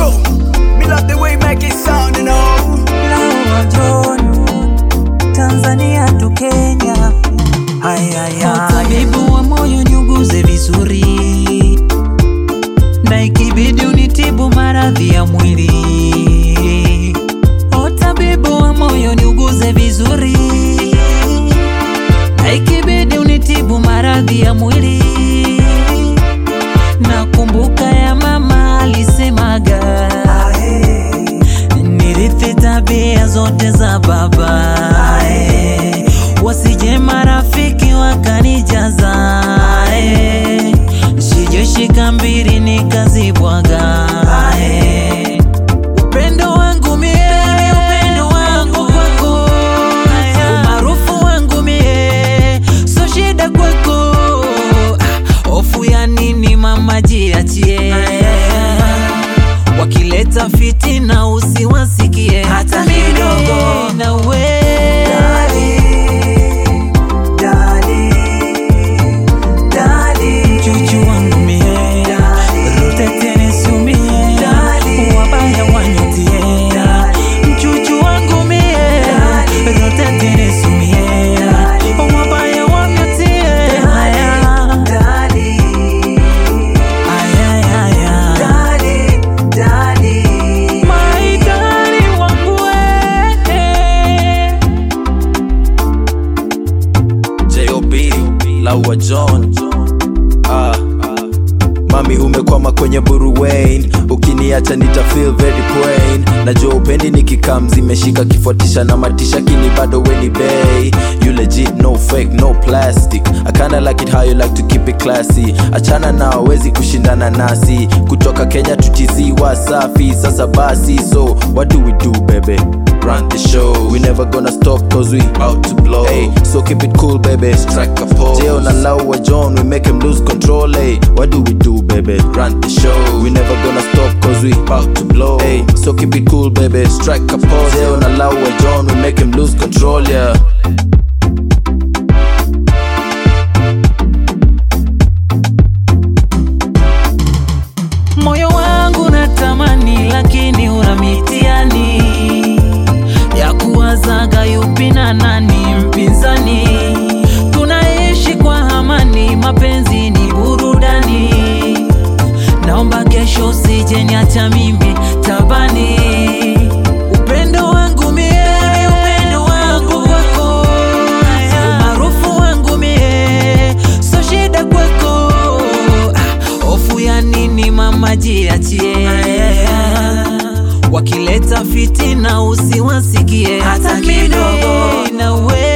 go. Me love the way you make it sound, you know. Lawa John, Tanzania to Kenya. Tabibu wa moyo nyuguze vizuri, na ikibidi unitibu maradhi ya mwili. Tabibu wa moyo nyuguze vizuri, na ikibidi unitibu maradhi ya mwili. Nakumbuka ya mama alisemaga, nirithi tabia zote za baba, wasije marafiki wakanijaza, shijeshika mbili nikazibwaga. Upendo wangu mie, upendo wangu kwako, umaarufu wangu mie, so shida kwako. Hofu ya nini mama, jiachie. Wakileta fitina usiwasikie hata kidogo. Na we chuchu wangu mie, rutete nisumie, wabaya wanyotie. Chuchu wangu mie, rutete nisumie, wabaya wanyotie. My darling wangu J.O.B. Lawa John. Mami umekwama kwenye buruwain, ukiniacha nita feel very plain. Najua upendi nikikam zimeshika kifuatisha na matisha, kini bado weni bay. You legit, no fake, no plastic. I kinda like it how you like to keep it classy. Achana na wezi kushindana nasi, kutoka Kenya tutizi Wasafi. Sasa basi, so what do we do baby? Run the show. We never gonna stop cause we out to blow. Hey, so keep it cool baby, strike a pose. Jeo na Lawa John, we make him lose control. Hey, what do we do baby? Run the show. We never gonna stop cause we out to blow. Hey, so keep it cool baby, strike a pose. Jeo na Lawa John, we make him lose control, yeah. moyo wangu natamani, lakini una mitihani ya kuwazaga yupi na nani mpinzani. Tunaishi kwa amani, mapenzi ni burudani. Naomba kesho usije niacha mimi tabani. Upendo wangu mie, upendo wangu kwako, umaarufu wangu mie, so shida kwako. Hofu ya nini mama, jiachie. Wakileta fitina usiwasikie hata kidogo. Na we